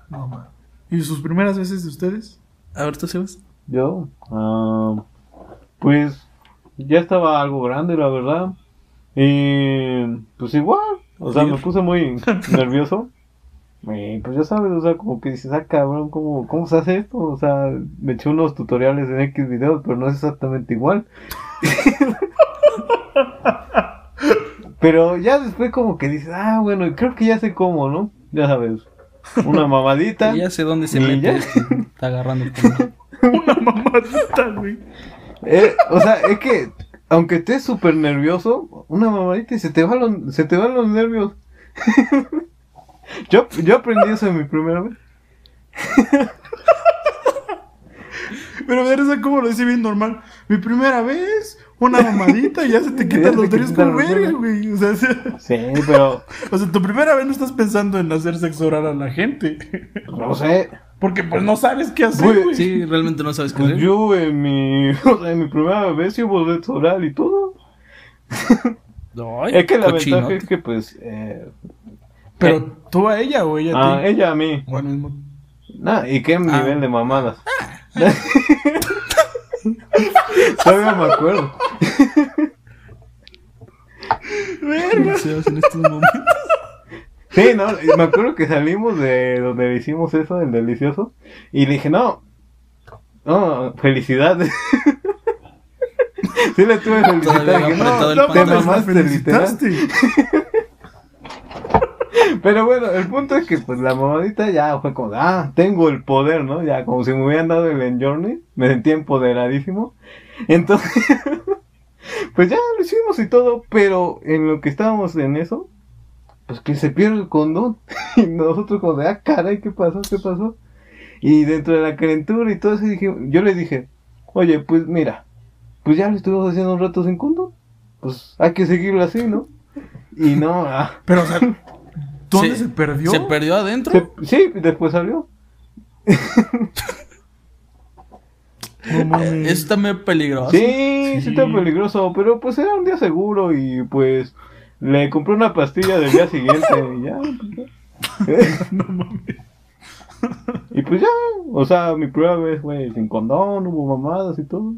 No, man. ¿Y sus primeras veces de ustedes? A ver, tú, Sebas. Yo, pues ya estaba algo grande, la verdad. Y pues igual, o sea, me puse muy nervioso. Y pues ya sabes, o sea, como que dices, cabrón, ¿cómo se hace esto? O sea, me eché unos tutoriales en X videos, pero no es exactamente igual. Pero ya después como que dices, bueno, creo que ya sé cómo, ¿no? Ya sabes, una mamadita. Ya sé dónde se y mete. ya. Está agarrando el pelo. Una mamadita, güey. O sea, es que aunque estés súper nervioso, una mamadita y se te van los nervios. Yo aprendí eso en mi primera vez. Pero ver, esa como lo dice bien normal. Mi primera vez, una mamadita y ya se te quitan los nervios con verga, güey. O sea, sí, pero... O sea, tu primera vez no estás pensando en hacer sexo oral a la gente. No sé. Porque pues no sabes qué hacer, güey. Sí, realmente no sabes qué Pues hacer. yo en mi primera vez sí hubo sexo oral y todo. Ay, Es que la cochinote. ventaja es que pues... Pero tú a ella o ella a ti. ella a mí. Bueno, ¿Y qué nivel de mamadas? Todavía me acuerdo. verga. Sebas en estos momentos. Sí, no, me acuerdo que salimos de donde hicimos eso, el delicioso, y le dije, no, felicidades. Sí le tuve felicidad. Todavía Dije, apretado el te pantalón. mamaste, literal. felicitaste. Pero bueno, el punto es que pues la mamadita ya fue como, tengo el poder, ¿no? Ya como si me hubieran dado el Enjourney, me sentí empoderadísimo. Entonces, pues ya lo hicimos y todo, pero en lo que estábamos en eso, pues que se pierde el condón. Y nosotros como de, caray, ¿qué pasó? ¿Qué pasó? Y dentro de la calentura y todo eso, yo le dije, oye, pues mira, pues ya lo estuvimos haciendo un rato sin condón, pues hay que seguirlo así, ¿no? Y no, Pero, o sea, ¿dónde se perdió? ¿Se perdió adentro? sí, después salió. No mames. Eso está medio peligroso. Sí, está peligroso, pero pues era un día seguro y pues le compré una pastilla del día siguiente y ya. Pues, No mames. y pues ya, o sea, mi primera vez fue sin condón, hubo mamadas y todo.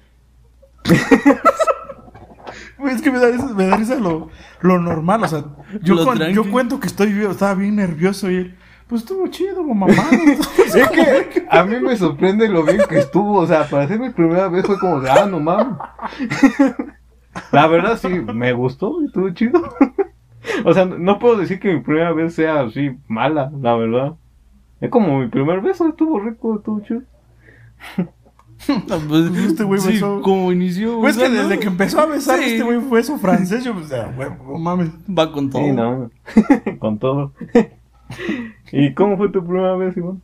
Güey, es que me da risa lo normal, o sea, Lo yo tranqui. cuento que estaba bien nervioso y él, pues estuvo chido, mamá. Es que a mí me sorprende lo bien que estuvo, o sea, para ser mi primera vez fue como de, no mames. La verdad sí, me gustó, estuvo chido. O sea, no puedo decir que mi primera vez sea así mala, la verdad. Es como mi primer beso, estuvo rico, estuvo chido. Pues, Este güey sí, besó. como inició. Pues que ¿no? desde que empezó a besar Sí. este güey fue eso francés, yo, o sea, güey, no mames. Va con todo. Sí, no, con todo. ¿Y cómo fue tu primera vez, Iván?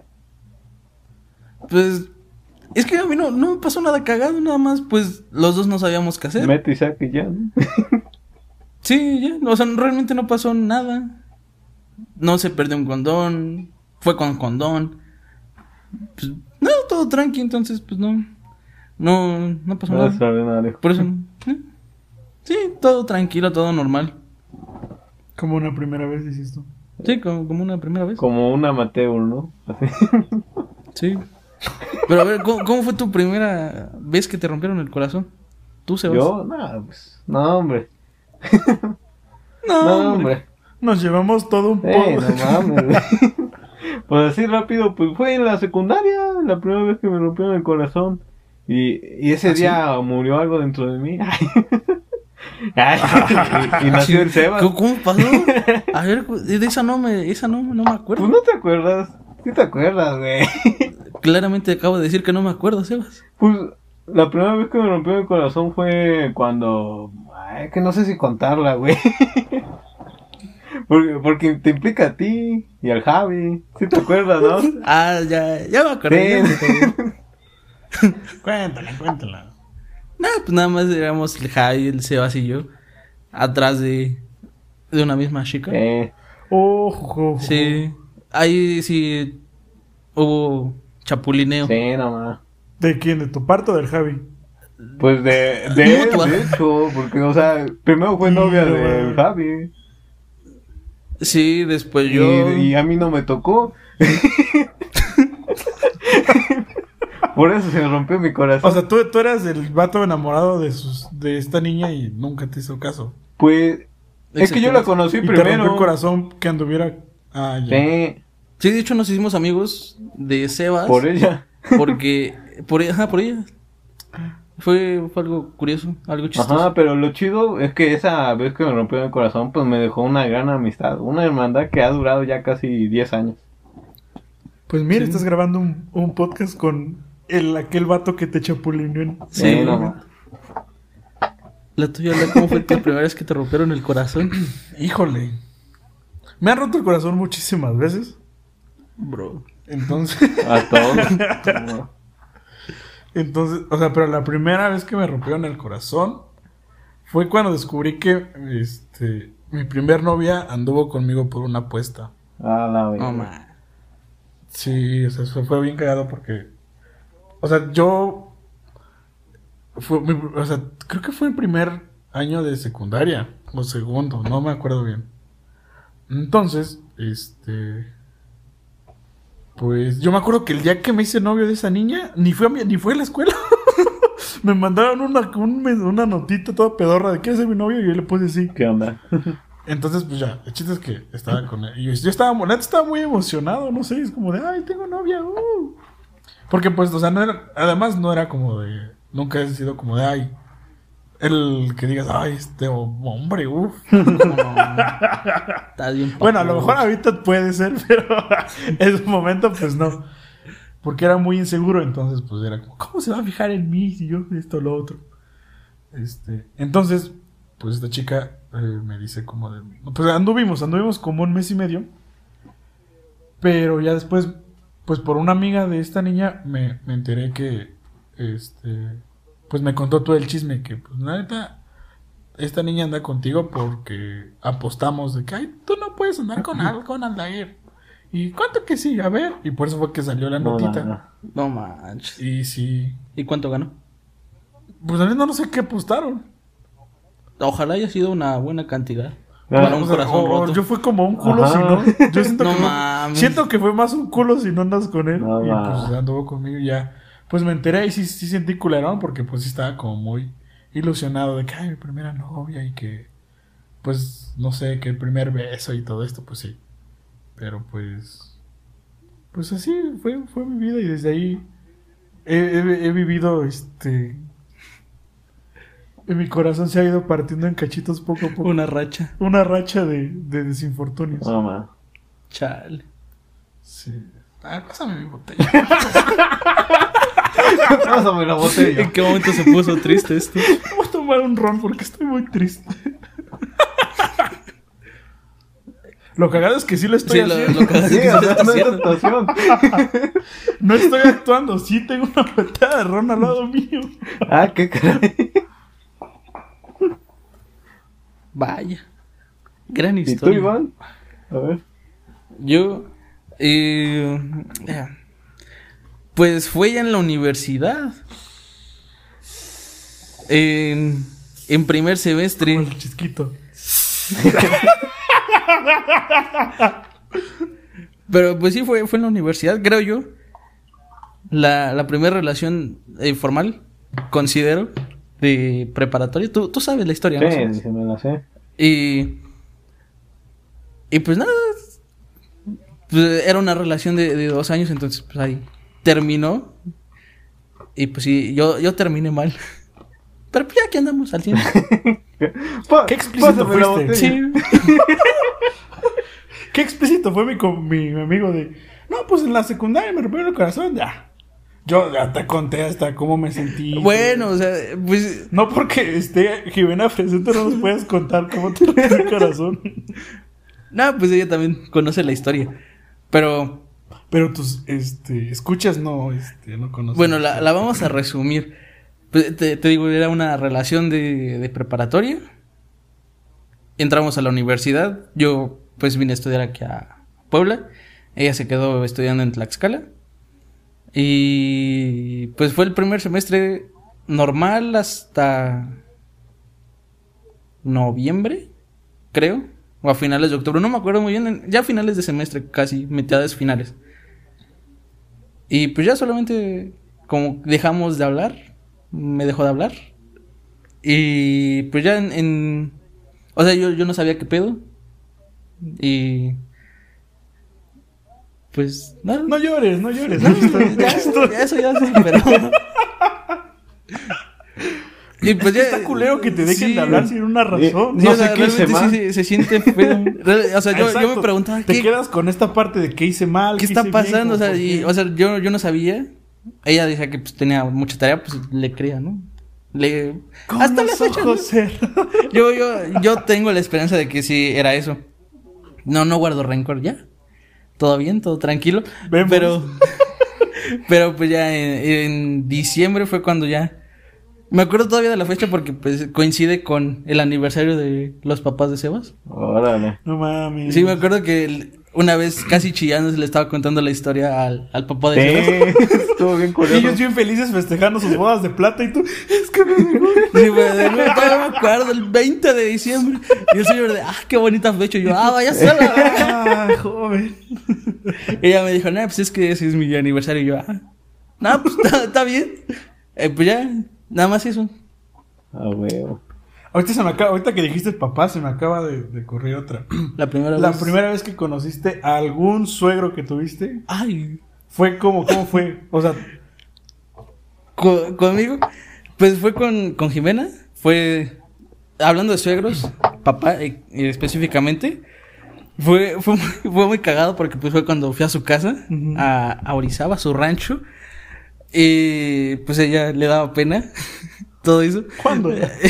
Pues, es que a mí no me pasó nada cagado, nada más, pues, los dos no sabíamos qué hacer. Mete y saque ya, ¿no? Sí, ya, o sea, realmente no pasó nada. No se perdió un condón, fue con condón. Pues, no, todo tranqui, entonces, pues, no pasó No nada. extraordinario. Por eso, sí, todo tranquilo, todo normal. Como una primera vez dices tú. Sí, como una primera vez. Como un amateur, ¿no? Así. Sí. Pero a ver, ¿cómo fue tu primera vez que te rompieron el corazón? ¿Tú, Sebas? Yo, nada, pues, no, hombre. No, No, hombre. hombre. Nos llevamos todo un poco. No mames. Pues así rápido, pues fue en la secundaria, la primera vez que me rompieron el corazón. Y ese día murió algo dentro de mí. y nació el Sebas. ¿Cómo pasó? A ver, de esa no me acuerdo. Pues no te acuerdas. Sí te acuerdas, güey. Claramente acabo de decir que no me acuerdo, Sebas. Pues la primera vez que me rompió el corazón fue cuando... Ay, que no sé si contarla, güey. Porque te implica a ti y al Javi. ¿Sí te acuerdas, no? Ya me acordé. Sí. Cuéntala. No, pues nada más éramos el Javi, el Sebas y yo. Atrás de una misma chica. Ojo. Sí. Ahí sí hubo chapulineo. Sí, nomás. ¿De quién? ¿De tu parte o del Javi? Pues de él, Mutua. de hecho, porque, o sea, primero fue novia no, del güey. Javi. Sí, después yo... Y a mí no me tocó. Por eso se me rompió mi corazón. O sea, tú eras el vato enamorado de esta niña y nunca te hizo caso. Pues, es que yo la conocí Y te primero. rompió el corazón que anduviera... Ah, ya. Sí, Sí, de hecho nos hicimos amigos de Sebas. por ella. Porque... por ella. Fue algo curioso, algo chistoso. Ajá, pero lo chido es que esa vez que me rompió el corazón, pues me dejó una gran amistad. Una hermandad que ha durado ya casi 10 años. Pues mira, Sí. estás grabando un podcast con aquel vato que te chapulineó. Sí, no. La tuya, ¿cómo fue tu primera vez que te rompieron el corazón? Híjole. Me han roto el corazón muchísimas veces. Bro. Entonces, A todos. o sea, pero la primera vez que me rompieron el corazón fue cuando descubrí que mi primer novia anduvo conmigo por una apuesta. A la vez. No, man. Sí, o sea, eso fue bien cagado porque, o sea, o sea, creo que fue el primer año de secundaria o segundo, no me acuerdo bien. Entonces, pues yo me acuerdo que el día que me hice novio de esa niña, ni fue a la escuela. Me mandaron una notita toda pedorra de ¿quieres ser mi novio? Y yo le puse sí. ¿Qué onda? Entonces, pues ya, el chiste es que estaba con él. Y yo estaba muy emocionado, no sé, es como de, ay, tengo novia. Porque pues, o sea, además no era como de, nunca he sido como de, ay, el que digas, ay, hombre, Está bien. Bueno, a lo mejor ahorita puede ser, pero en su momento, pues no. Porque era muy inseguro, entonces, pues era como, ¿cómo se va a fijar en mí si yo esto o lo otro? Entonces, pues esta chica me dice como de... Pues anduvimos como un mes y medio. Pero ya después, pues por una amiga de esta niña, me enteré que, pues me contó todo el chisme, que pues la neta, esta niña anda contigo porque apostamos de que, ay, tú no puedes andar con Aldair. ¿Y cuánto que sí? A ver. Y por eso fue que salió la notita. No manches. Y sí. ¿Y cuánto ganó? Pues la neta no sé qué apostaron. Ojalá haya sido una buena cantidad. Ah, Para un O sea, corazón roto. yo fui como un culo Ajá. si no. Yo siento, No que mames. siento que fue más un culo si no andas con él. No y mames. pues anduvo conmigo y ya. Pues me enteré y sí sentí culerón porque pues sí estaba como muy ilusionado de que ay, mi primera novia y que pues no sé, que el primer beso y todo esto, pues sí. Pero pues así fue mi vida y desde ahí he vivido en mi corazón se ha ido partiendo en cachitos poco a poco. Una racha. Una racha de desinfortunios. No, man. Chale. Sí. A ver, pásame mi botella. Pásame la botella. ¿En qué momento se puso triste esto? Voy a tomar un ron porque estoy muy triste. Lo cagado es que sí lo estoy Sí, haciendo. lo que Sí, sí o se sea, está no es haciendo. actuación. No estoy actuando. Sí tengo una botella de ron al lado mío. Ah, qué caray. Vaya. Gran ¿Y tú, historia. Iván? A ver. Yo, pues fue ya en la universidad. En primer semestre. Como el chisquito. Pero pues sí fue en la universidad, creo yo. La primera relación formal, considero, de preparatoria. Tú sabes la historia, ¿no? Sí, se me la sé. Y pues nada, pues, era una relación de 2 años, entonces pues ahí terminó. Y pues sí, yo terminé mal. Pero pues ya que andamos al tiempo. Qué explícito Pásame la fuiste. botella. Sí. Qué explícito fue mi amigo de... No, pues en la secundaria me rompieron el corazón. Ya. Yo ya te conté hasta cómo me sentí. Bueno, o sea, pues... No porque esté Jimena presente no nos puedes contar cómo te rompió el corazón. No, pues ella también conoce la historia. Pero... Pero tus escuchas no conocen. Bueno, la vamos a resumir. Pues, te digo, era una relación de preparatoria. Entramos a la universidad. Yo pues vine a estudiar aquí a Puebla. Ella se quedó estudiando en Tlaxcala. Y pues fue el primer semestre normal hasta noviembre, creo. o a finales de octubre, no me acuerdo muy bien, ya a finales de semestre, casi, mitades finales. Y pues ya solamente como dejamos de hablar, me dejó de hablar. Y pues ya o sea, yo no sabía qué pedo. Y pues nada. No llores. No, ya, eso ya se superó. Y pues ya, está culero que te dejen sí, de hablar sin una razón. Sí, No o sea, sé qué hice realmente mal. sí se siente feo. O sea, yo Exacto. me preguntaba Te quedas con esta parte de qué hice mal, ¿qué hice está bien, pasando? O como sea, por qué. o sea, yo no sabía. Ella decía que pues tenía mucha tarea, pues le creía, ¿no? Con hasta los la fecha, ¿no? ojos cerrados. Yo tengo la esperanza de que sí era eso. No guardo rencor ya. Todo bien, todo tranquilo. Vemos. Pero pues ya en diciembre fue cuando ya. Me acuerdo todavía de la fecha porque pues coincide con el aniversario de los papás de Sebas. Órale. No mames. Sí, me acuerdo que una vez casi chillando se le estaba contando la historia al papá de Sebas. Estuvo bien Y curioso. ellos bien felices festejando sus bodas de plata y tú, es que me dejó. Sí, todavía me acuerdo, el 20 de diciembre. Y el señor de, qué bonita fecha. Y yo, vaya sola. Ah, joven. Ella me dijo, pues es que ese es mi aniversario. Y yo, pues está bien. Pues ya, nada más eso. Ah, huevo. Ahorita que dijiste papá, se me acaba de ocurrir otra. La primera La vez. primera vez que conociste a algún suegro que tuviste, Ay, fue ¿cómo fue? O sea, conmigo, pues fue con Jimena. Fue, hablando de suegros, papá específicamente. Fue muy cagado porque pues fue cuando fui a su casa, Uh-huh. a Orizaba, a su rancho. Y pues ella le daba pena todo eso. ¿cuándo?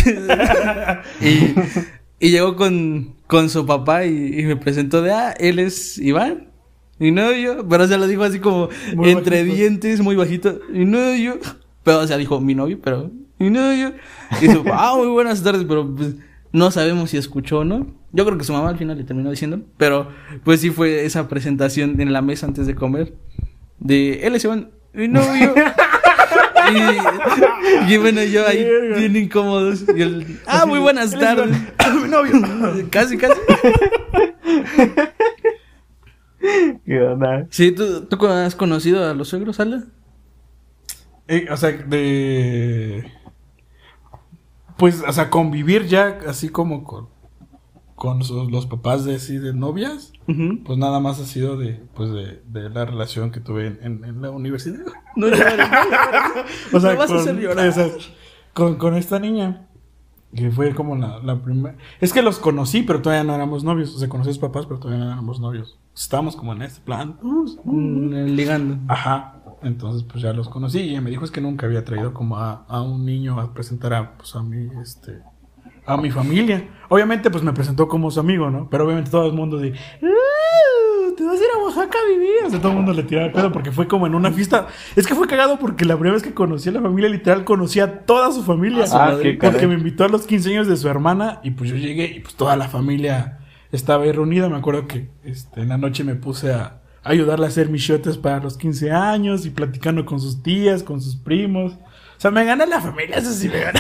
y llegó con su papá y me presentó de, él es Iván. Y no yo, pero se lo dijo así como Muy entre bajito. dientes, muy bajito. Y no yo, pero o sea, dijo mi novio, pero y no yo. Y dijo, muy buenas tardes, pero pues no sabemos si escuchó o no. Yo creo que su mamá al final le terminó diciendo, pero pues sí fue esa presentación en la mesa antes de comer de él es Iván, mi novio. Y bueno, yo ahí Verga. bien incómodos. Y él, muy buenas Él es tardes. mi novio. Casi. ¿Qué onda? Sí, ¿tú has conocido a los suegros, Ala? O sea, pues, o sea, convivir ya así como con los papás de así de novias, Uh-huh. pues nada más ha sido de la relación que tuve en la universidad. No llores. O sea, Me vas a hacer llorar. o sea, con esta niña, que fue como la primera. Es que los conocí, pero todavía no éramos novios. O sea, conocí a sus papás, pero todavía no éramos novios. Estábamos como en este plan. Ligando. Ajá. Entonces, pues ya los conocí. Y ella me dijo es que nunca había traído como a un niño a presentar a mi familia. Obviamente, pues me presentó como su amigo, ¿no? Pero obviamente todo el mundo de... te vas a ir a Oaxaca a vivir. O sea, todo el mundo le tiraba el pedo porque fue como en una fiesta. Es que fue cagado porque la primera vez que conocí a la familia, literal, conocí a toda su familia. Qué Porque caray. me invitó a los 15 años de su hermana y pues yo llegué y pues toda la familia estaba ahí reunida. Me acuerdo que en la noche me puse a ayudarle a hacer mis shotes para los 15 años y platicando con sus tías, con sus primos. O sea, me gané la familia, eso sí me gané.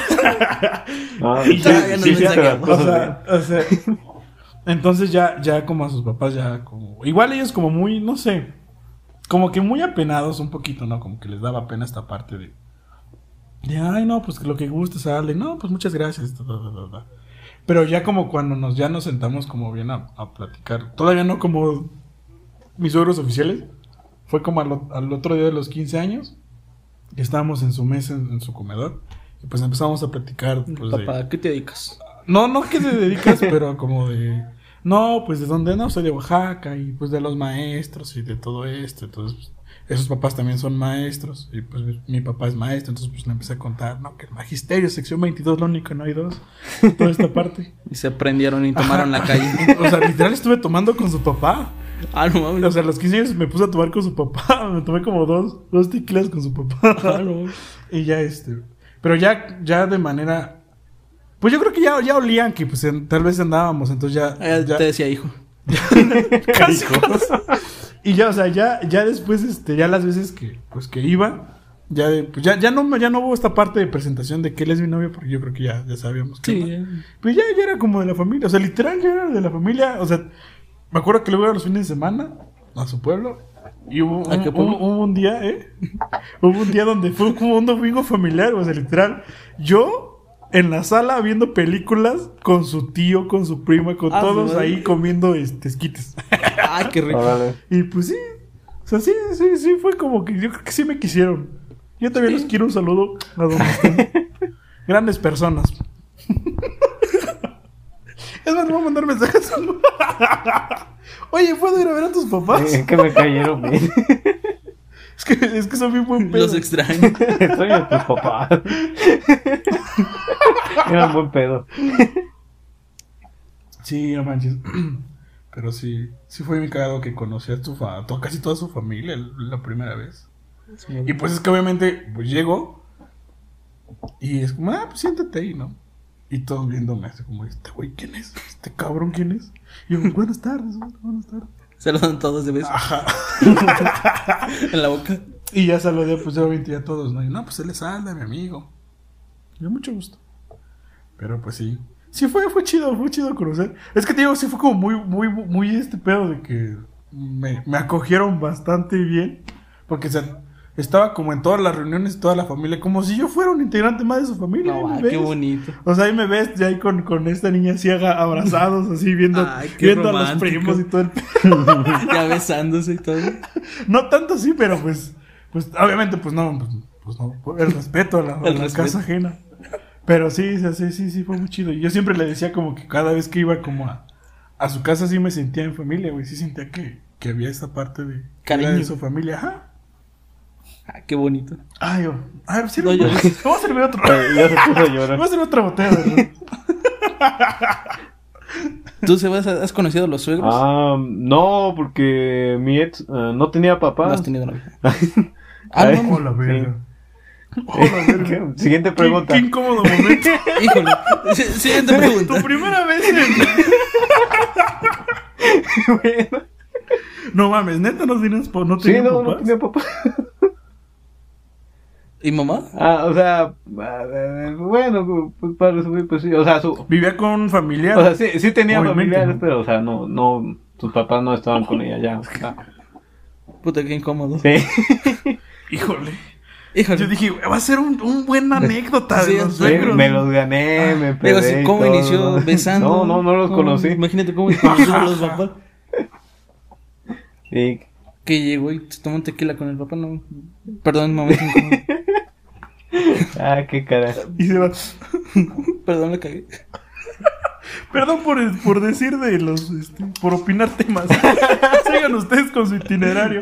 Y todavía no me saca. O sea, entonces ya como a sus papás ya como... Igual ellos como muy, no sé, como que muy apenados un poquito, ¿no? Como que les daba pena esta parte de ay, no, pues lo que guste, sale. No, pues muchas gracias. Pero ya como cuando nos sentamos como bien a platicar, todavía no como mis suegros oficiales, fue como al otro día de los 15 años, que estábamos en su mesa, en su comedor, y pues empezamos a platicar. Pues, Papá, ¿a qué te dedicas? No que te dedicas, pero como de... No, pues de dónde no, soy de Oaxaca, y pues de los maestros y de todo esto. Entonces, pues, esos papás también son maestros, y pues mi papá es maestro, entonces pues le empecé a contar, no, que el magisterio, sección 22, lo único, no hay dos, toda esta parte. Y se prendieron y tomaron la calle. O sea, literal estuve tomando con su papá. No mames. O sea, a los 15 años me puse a tomar con su papá, me tomé como dos tequilas con su papá. No. Y ya pero ya de manera... Pues yo creo que ya olían que pues tal vez andábamos, entonces ya Te decía hijo. casi. Y ya, o sea, ya después, ya las veces que iba, Pues ya no hubo esta parte de presentación de que él es mi novio, porque yo creo que ya sabíamos que Sí, ya. pues ya era como de la familia, o sea, literal ya era de la familia, o sea, me acuerdo que luego era los fines de semana a su pueblo y hubo ¿A qué pueblo? hubo un día, hubo un día donde fue como un domingo familiar, o sea, literal, yo en la sala viendo películas con su tío, con su prima, con Ah, todos su madre. ahí comiendo esquites. Ay, qué rico. Órale. Y pues sí, o sea, sí, fue como que yo creo que sí me quisieron. Yo también los quiero, un saludo a donde estén. Grandes personas. Es más, me voy a mandar mensajes. Oye, ¿puedo ir a ver a tus papás? Es que me cayeron bien. Es que son bien buen pedo. Los extraño. Soy de tus papás. Era un buen pedo. Sí, no manches. Pero sí fue mi cagado que conocí a casi toda su familia la primera vez. Y pues es que obviamente, pues llego y es como, pues siéntate ahí, ¿no? Y todos viéndome así como, este güey, ¿quién es? ¿Este cabrón quién es? Y yo, buenas tardes. Se lo dan todos de beso. Ajá. En la boca. Y ya saludé, pues obviamente a todos, ¿no? Y no, pues él es Alda, mi amigo. Y mucho gusto. Pero pues sí. Sí fue chido conocer. Es que te digo, sí fue como muy este pedo de que me acogieron bastante bien. Porque, o sea, estaba como en todas las reuniones, toda la familia, como si yo fuera un integrante más de su familia. No, ¿Me ay, ves? qué bonito. O sea, ahí me ves ya ahí con esta niña ciega abrazados, así viendo, Ay, qué viendo a los romántico. primos y todo el Ya besándose y todo. No tanto así, pero pues obviamente, pues no, el respeto a la respeto. casa ajena. Pero sí, fue muy chido. Y yo siempre le decía como que cada vez que iba como a su casa sí me sentía en familia, güey. Sí sentía que había esa parte de Cariño. era de su familia. Ajá. Ah, qué bonito. Ay, a ver, No llores. vamos a servir otro. Ya se puso a llorar. Vamos a servir otra botella, ¿no? ¿Tú, Sebas, has conocido a los suegros? No, porque mi ex no tenía No papá. has tenido novia. Ay, no. Hola, verga. Siguiente pregunta. Qué incómodo momento. Híjole. Siguiente pregunta. Tu primera vez Bueno. No mames, neta, no tenías no Sí, tenías no papás. tenía papá. ¿Y mamá? O sea, bueno, pues para resumir, pues sí, o sea, Vivía con familia. o sea, sí tenía Obviamente, familiares, ¿no? pero, o sea, no, sus papás no estaban con ella ya, o sea, Puta, qué incómodo. sí. Híjole. Híjole. Yo dije, va a ser un buen anécdota Sí, de los sí, suegros. Me los gané, me Digo, pedí así, ¿cómo inició besando? No los conocí. Imagínate cómo conoció a los papás. Sí. Que llegó y se tomó un tequila con el papá, no. Perdón, momento incómodo. Qué cara. Y se va. Perdón, la cagué. Perdón por decir de los, por opinar temas. Sigan ustedes con su itinerario.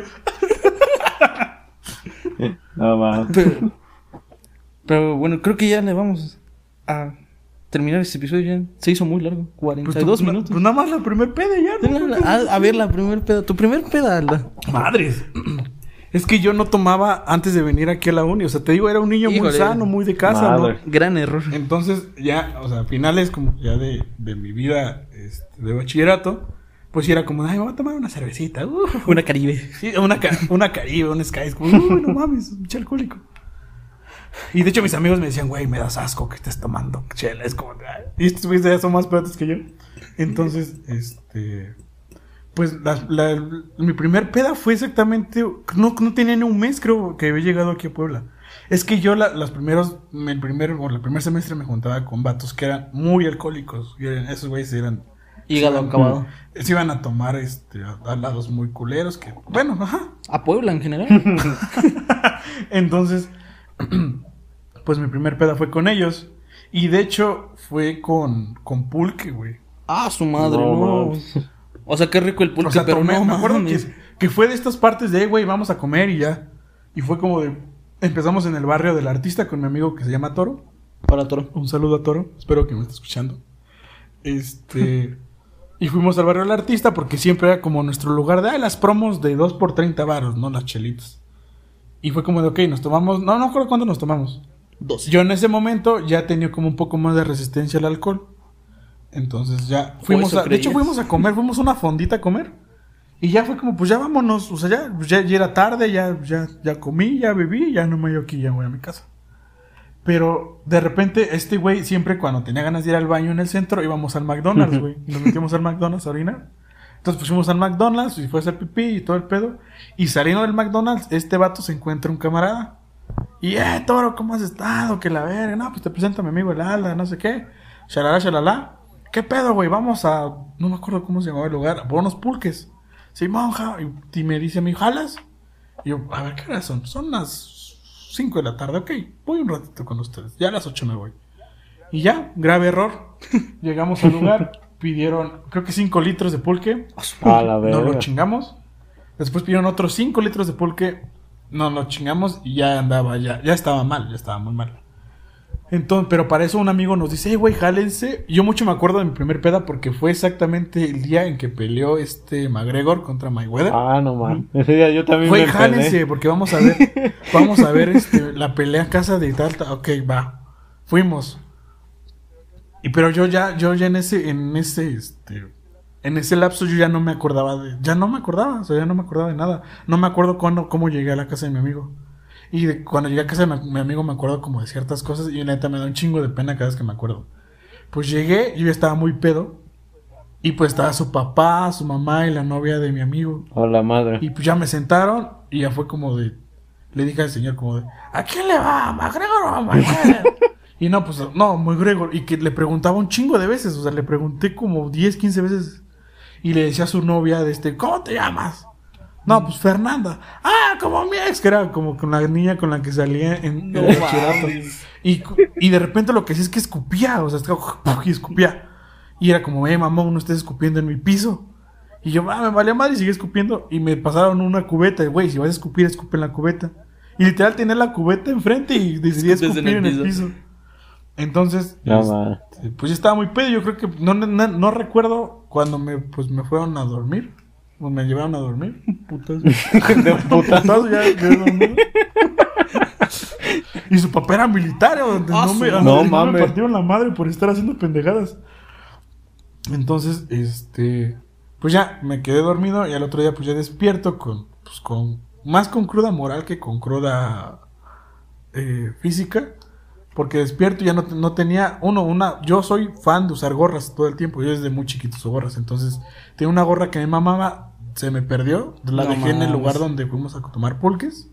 No más. Pero bueno, creo que ya le vamos a terminar este episodio. Ya se hizo muy largo, 42 minutos. Pues nada más la primer peda ya, ¿no? A ver, la primer peda. Tu primer peda, Alda. Madres. Es que yo no tomaba antes de venir aquí a la uni. O sea, te digo, era un niño muy Híjole. sano, muy de casa, Madre. ¿no? Gran error. Entonces, ya, o sea, a finales como ya de mi vida de bachillerato, pues sí era como, ay, me voy a tomar una cervecita. Una Caribe. Sí, una Caribe, un Sky. Es como, uy, no mames, un pinche alcohólico. Y de hecho mis amigos me decían, güey, me das asco que estés tomando chela. Es como, ay. Y estos güeyes ya son más pedotes que yo. Entonces, pues mi primer peda fue exactamente, no tenía ni un mes, creo que había llegado aquí a Puebla. Es que yo el primer semestre me juntaba con vatos que eran muy alcohólicos. Y esos güeyes eran... Hígado acabado. Se iban a tomar a lados muy culeros que, bueno, ajá. A Puebla en general. Entonces, pues mi primer peda fue con ellos. Y de hecho fue con Pulque, güey. Ah, su madre, No, no. mames. O sea, qué rico el pulque, O sea, pero no me acuerdo mames. que fue de estas partes de, güey, vamos a comer y ya. Y fue como de, empezamos en el barrio del Artista con mi amigo que se llama Toro. Para Toro. Un saludo a Toro, espero que me esté escuchando. Y fuimos al barrio del Artista porque siempre era como nuestro lugar de las promos de 2 por 30 varos, ¿no? Las chelitas. Y fue como de, ok, nos tomamos, no me acuerdo cuánto nos tomamos. 2. Yo en ese momento ya tenía como un poco más de resistencia al alcohol. Entonces ya fuimos eso de hecho creías. fuimos a comer, fuimos a una fondita a comer. Y ya fue como, pues ya vámonos. O sea, ya era tarde, ya comí, ya bebí, ya no me dio aquí, ya voy a mi casa. Pero de repente, este güey, siempre cuando tenía ganas de ir al baño en el centro, íbamos al McDonald's, güey. Nos metimos al McDonald's a orinar. Entonces pusimos al McDonald's y fue a hacer pipí y todo el pedo. Y saliendo del McDonald's, este vato se encuentra un camarada. Y, Toro, ¿cómo has estado? Que la verga. No, pues te presento a mi amigo el Alda, no sé qué. Shalala, shalala. ¿Qué pedo, güey? Vamos a... No me acuerdo cómo se llamaba el lugar. Por unos pulques. Sí, monja. Y me dice a mí, ¿jalas? Y yo, a ver, ¿qué horas son? Son las 5 de la tarde. Ok, voy un ratito con ustedes. Ya a las 8 me voy. Y ya, grave error. Llegamos al lugar. Pidieron, creo que 5 litros de pulque. La verga. Nos lo chingamos. Después pidieron otros 5 litros de pulque. Nos lo chingamos y ya andaba, ya estaba mal, ya estaba muy mal. Entonces, pero para eso un amigo nos dice, güey, jálense. Yo mucho me acuerdo de mi primer peda porque fue exactamente el día en que peleó McGregor contra Mayweather. No mames. Ese día yo también Güey, jálense, porque vamos a ver la pelea en casa de tal. Ok, va. Fuimos. Pero yo ya en ese lapso yo ya no me acordaba o sea, ya no me acordaba de nada. No me acuerdo cómo llegué a la casa de mi amigo. Y cuando llegué a casa de mi amigo me acuerdo como de ciertas cosas y neta me da un chingo de pena cada vez que me acuerdo. Pues llegué, yo ya estaba muy pedo. Y pues estaba su papá, su mamá y la novia de mi amigo. La madre. Y pues ya me sentaron y ya fue como de... Le dije al señor como de... ¿A quién le va? ¿McGregor o a Mayweather? Y no, pues no, McGregor. Y que le preguntaba un chingo de veces. O sea, le pregunté como 10, 15 veces. Y le decía a su novia ¿cómo te llamas? No, pues Fernanda. Como mi ex, que era como con la niña con la que salía en el bachillerato. Y de repente lo que hacía es que escupía, o sea, y escupía. Y era como, mamón, no estés escupiendo en mi piso. Y yo, me valía madre y seguí escupiendo. Y me pasaron una cubeta, güey, si vas a escupir, escupe en la cubeta. Y literal tenía la cubeta enfrente y decidí escupir en el piso. Entonces, pues ya estaba muy pedo. Yo creo que no recuerdo cuando me fueron a dormir. O me llevaron a dormir. Putazo. De putazo ya dormido. Y su papá era militar. No me partieron la madre por estar haciendo pendejadas. Entonces, pues ya me quedé dormido. Y al otro día pues ya despierto más con cruda moral que con cruda física. Porque despierto y ya no tenía yo soy fan de usar gorras todo el tiempo. Yo desde muy chiquito uso gorras. Entonces tenía una gorra que mi mamá se me perdió. La dejé en el lugar donde fuimos a tomar pulques.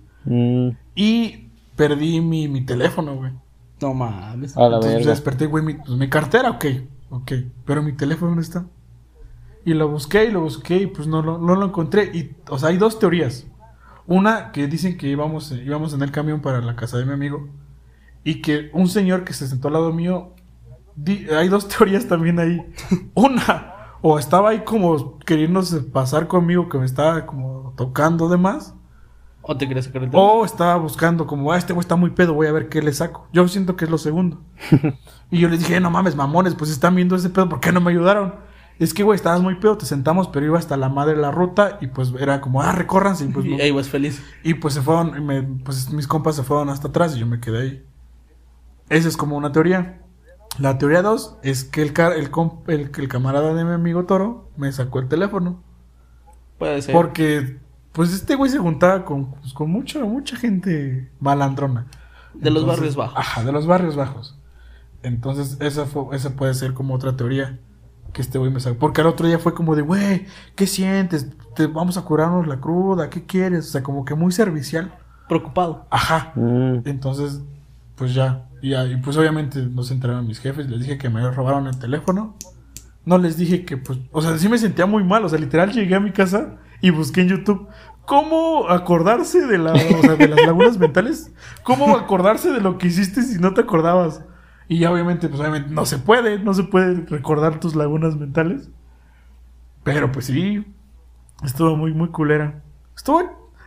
Y perdí mi teléfono, güey. No mames. Entonces desperté, güey, mi cartera, ok. Pero mi teléfono, ¿dónde está? Y lo busqué y pues no lo encontré. Y, o sea, hay dos teorías. Una que dicen que íbamos en el camión para la casa de mi amigo. Y que un señor que se sentó al lado mío... hay dos teorías también ahí. Una, o estaba ahí como queriéndose pasar conmigo, que me estaba como tocando de más. ¿O te quería sacar el teléfono? O estaba buscando como, este güey está muy pedo, voy a ver qué le saco. Yo siento que es lo segundo. Y yo les dije, no mames, mamones, pues están viendo ese pedo, ¿por qué no me ayudaron? Es que, güey, estabas muy pedo, te sentamos, pero iba hasta la madre de la ruta. Y pues era como, recórranse. Y pues y ahí vas feliz. Y pues se fueron, pues mis compas se fueron hasta atrás y yo me quedé ahí. Esa es como una teoría. La teoría 2 es que el camarada de mi amigo Toro me sacó el teléfono. Puede ser. Porque, pues este güey se juntaba con mucha gente malandrona. De los barrios bajos. Ajá, de los barrios bajos. Entonces, esa puede ser como otra teoría. Que este güey me sacó. Porque al otro día fue como de, güey, ¿qué sientes? Vamos a curarnos la cruda, ¿qué quieres? O sea, como que muy servicial. Preocupado. Ajá. Entonces, pues ya. Y pues obviamente no se enteraron mis jefes. Les dije que me robaron el teléfono. No les dije que pues... O sea, sí me sentía muy mal. O sea, literal llegué a mi casa y busqué en YouTube cómo acordarse de las lagunas mentales. Cómo acordarse de lo que hiciste si no te acordabas. Y ya obviamente no se puede recordar tus lagunas mentales. Pero pues sí, estuvo muy, muy culera. Estuvo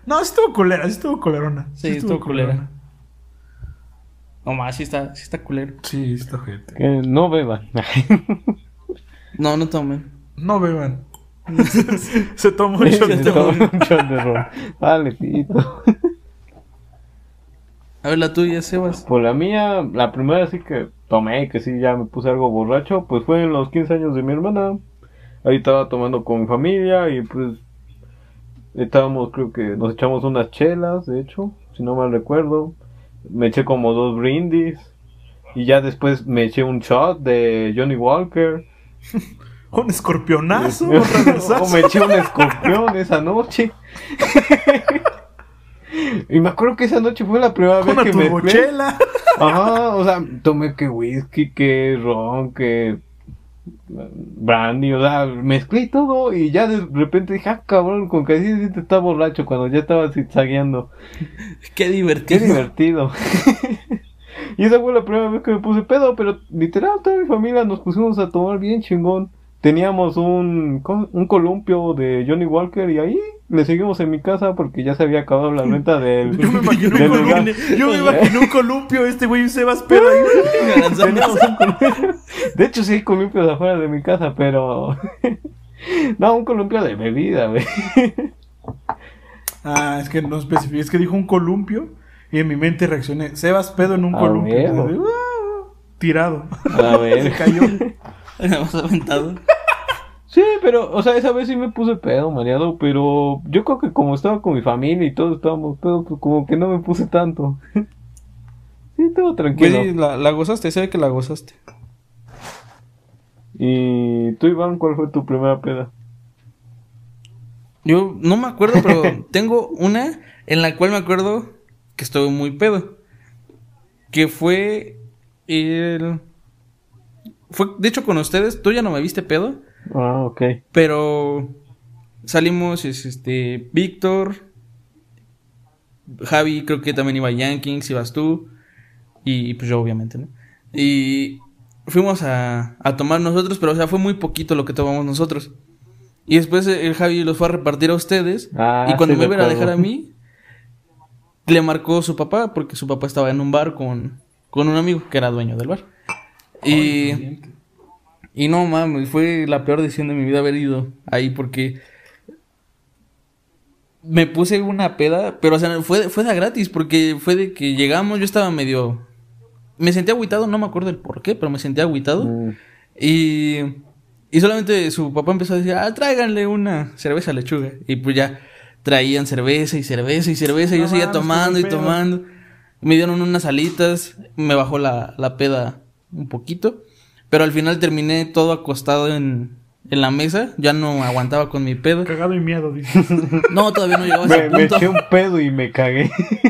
culerona. Sí, estuvo culera. No más, sí está culero. Sí, está gente. Que no beban. No tomen. No beban. Se tomó un shot de ron. Vale, pito. A ver, la tuya, Sebas. Pues la mía, la primera sí que tomé, que sí ya me puse algo borracho, pues fue en los 15 años de mi hermana. Ahí estaba tomando con mi familia y pues Estábamos, creo que nos echamos unas chelas, de hecho, si no mal recuerdo. Me eché como 2 brindis. Y ya después me eché un shot de Johnny Walker. Un escorpionazo, un O reversazo. me eché un escorpión esa noche. Y me acuerdo que esa noche fue la primera vez Una que me turbochela. Ajá, o sea, tomé que whisky, que ron, que brandy, o sea, mezclé todo y ya de repente dije, ah, cabrón, con que así te está borracho cuando ya estaba zigzagueando. Qué Qué divertido. divertido. Y esa fue la primera vez que me puse pedo, pero literal toda mi familia nos pusimos a tomar bien chingón. Teníamos un columpio de Johnny Walker y ahí le seguimos en mi casa porque ya se había acabado la renta del, Yo me imagino del un lugar. columpio. Yo me imagino un columpio, este güey se va pedo ahí. Teníamos un columpio. De hecho, sí hay columpios afuera de mi casa, pero. No, un columpio de bebida, güey. Ah, es que no especifiqué, es que dijo un columpio y en mi mente reaccioné. Sebas pedo en un Ah, columpio. huevo. Entonces, tirado. A ver. Se cayó. Me hemos aventado. Sí, pero, o sea, esa vez sí me puse pedo, mareado, pero yo creo que como estaba con mi familia y todos estábamos pedo, pues como que no me puse tanto. Sí, todo tranquilo. Pues sí, la gozaste, se ve que la gozaste. Y tú, Iván, ¿cuál fue tu primera peda? Yo no me acuerdo, pero tengo una en la cual me acuerdo que estuve muy pedo. Que fue Fue, de hecho, con ustedes. Tú ya no me viste pedo. Ah, ok. Pero salimos, Víctor, Javi, creo que también iba Yankings, ibas tú. Y pues yo, obviamente, ¿no? Y fuimos a tomar nosotros, pero o sea, fue muy poquito lo que tomamos nosotros. Y después el Javi los fue a repartir a ustedes. Ah, Y cuando sí, me iba a recuerdo. dejar a mí, le marcó su papá, porque su papá estaba en un bar con un amigo que era dueño del bar. Y no mames, fue la peor decisión de mi vida haber ido ahí, porque me puse una peda, pero o sea, fue de gratis, porque fue de que llegamos, yo estaba medio... Me sentía agüitado, no me acuerdo el por qué, pero me sentía agüitado. Y solamente su papá empezó a decir, tráiganle una cerveza a lechuga. Y pues ya traían cerveza y cerveza y cerveza. Y No yo seguía mames, tomando qué y buen pedo. tomando. Me dieron unas alitas, me bajó la peda un poquito. Pero al final terminé todo acostado en la mesa. Ya no aguantaba con mi pedo. Cagado y miedo, dice. No, todavía no llegaba a ese Me punto. eché un pedo y me cagué.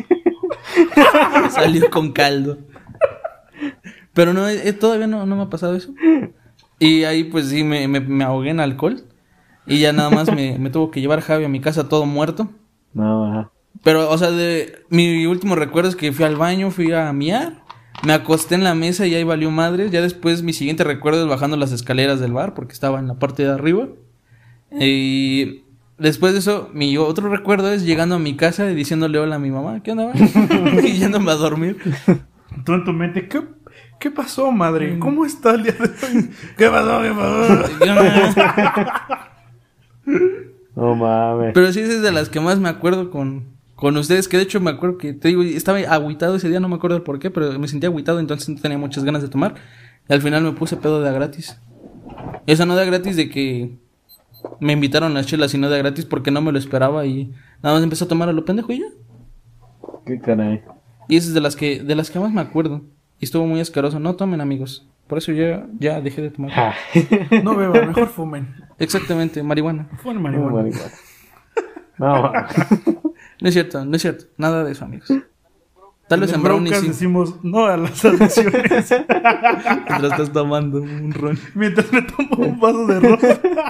Salió con caldo. Pero no, todavía no me ha pasado eso. Y ahí pues sí me ahogué en alcohol. Y ya nada más me tuvo que llevar Javi a mi casa todo muerto. No, ajá. Pero, o sea, mi último recuerdo es que fui al baño, fui a miar. Me acosté en la mesa y ahí valió madres. Ya después mi siguiente recuerdo es bajando las escaleras del bar, porque estaba en la parte de arriba. Y después de eso, mi otro recuerdo es llegando a mi casa y diciéndole hola a mi mamá. ¿Qué onda, va? Y yéndome a dormir. Tú en tu mente, ¿qué pasó, madre? ¿Cómo está el día de hoy? ¿Qué pasó? ¿Qué pasó? No mames. Pero sí es de las que más me acuerdo con ustedes. Que de hecho me acuerdo que, te digo, estaba agüitado ese día. No me acuerdo el por qué, pero me sentía agüitado. Entonces no tenía muchas ganas de tomar. Y al final me puse pedo de a gratis. Esa no de a gratis de que me invitaron a chelas, sino de a gratis porque no me lo esperaba. Y nada más empecé a tomar a lo pendejo y ya. Qué caray. Y esa es de las que más me acuerdo. Y estuvo muy asqueroso. No tomen, amigos. Por eso ya dejé de tomar. Ja. No beban, mejor fumen. Exactamente, marihuana. Fumen No, marihuana. marihuana. No, No es cierto, nada de eso, amigos. Tal vez en brownies Broncas sí. decimos no a las adicciones. Mientras estás tomando un ron. Mientras me tomo un vaso de ron.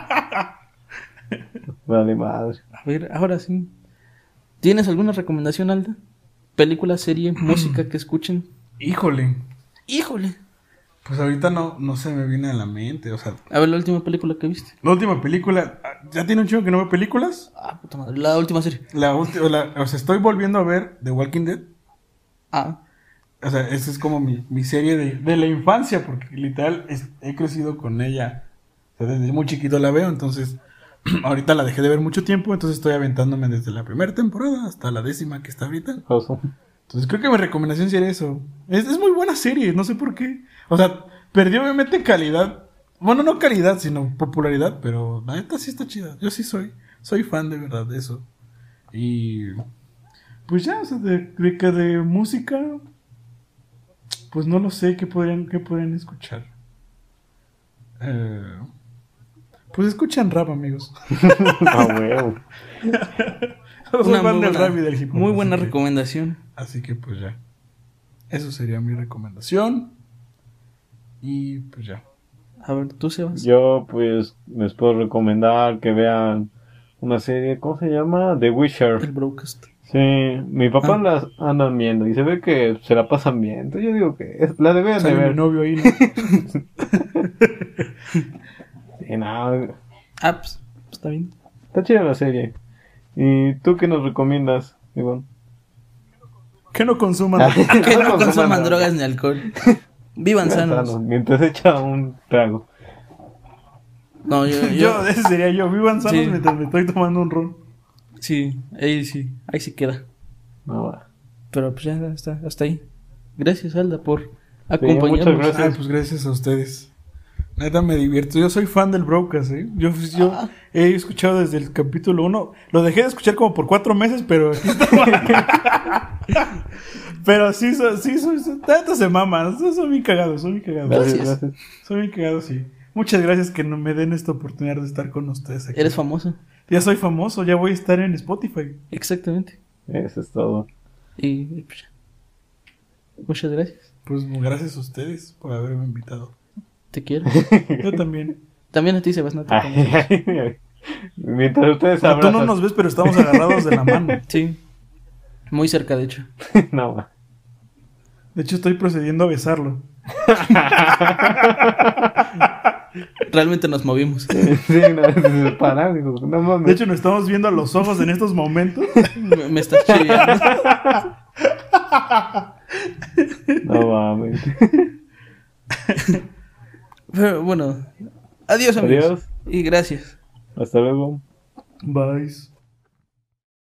vale madre. A ver, ahora sí. ¿Tienes alguna recomendación, Alda? Película, serie, música que escuchen. Híjole. Híjole. Pues ahorita no se me viene a la mente. O sea, A ver, la última película que viste. la última película. ¿Ya tiene un chingo que no veo películas? Puta madre. La última serie. O sea, estoy volviendo a ver The Walking Dead. O sea, esa es como mi serie de la infancia, porque literal he crecido con ella. O sea, desde muy chiquito la veo, entonces ahorita la dejé de ver mucho tiempo, entonces estoy aventándome desde la primera temporada hasta la 10ª que está ahorita. Oso. Entonces creo que mi recomendación sería eso. Es muy buena serie, no sé por qué. O sea, perdió obviamente calidad. Bueno, no calidad, sino popularidad, pero la neta sí está chida. Yo sí soy fan de verdad de eso. Y pues ya, o sea, de música, pues no lo sé, qué podrían escuchar. Pues escuchan rap, amigos. Ah, huevo. Soy fan del rap y del hip hop. Muy buena así que- recomendación. Así que pues ya. Eso sería mi recomendación. Y pues ya. A ver, tú, Sebas. Yo, pues, les puedo recomendar que vean una serie, ¿cómo se llama? The El Witcher. broadcast. Sí, mi papá Ah. las andan viendo y se ve que se la pasan bien. Entonces yo digo que la deberían de Sale mi ver. novio ahí, ¿no? Sí, no, Ah, pues, está bien. está chida la serie. ¿Y tú qué nos recomiendas, Iván? Que no consuman. Que no consuman nada. drogas ni alcohol. Vivan sanos. Sano, mientras echa un trago. No, Ese sería yo. Vivan sanos Sí. mientras me estoy tomando un ron. Sí, ahí sí queda. No va. Pero pues ya está, hasta ahí. Gracias, Alda, por muchas acompañarnos. gracias. Ay, pues gracias a ustedes. Neta, me divierto. Yo soy fan del Broadcast, ¿eh? Yo he escuchado desde el capítulo 1. Lo dejé de escuchar como por 4 meses, pero... pero sí, tanto se maman. Son bien cagados, Gracias, Gracias. gracias. Son bien cagados, sí. Muchas gracias que no me den esta oportunidad de estar con ustedes aquí. Eres famoso. Ya soy famoso, ya voy a estar en Spotify. Exactamente. Eso es todo. Y pues, ya. Muchas gracias. Pues gracias a ustedes por haberme invitado. Te quiero. Yo también. También a ti, Sebas, no te Ay, pongas. ay, ay. Mientras ustedes Tú abrazan. no nos ves, pero estamos agarrados de la mano. Sí. Muy cerca, de hecho. No va. De hecho, estoy procediendo a besarlo. Realmente nos movimos. Sí, una vez se separaron, digo, no mames. De hecho, nos estamos viendo a los ojos en estos momentos. Me estás chiviando. No mames. Pero bueno. Adiós, amigos. Adiós. Y gracias. Hasta luego. Bye.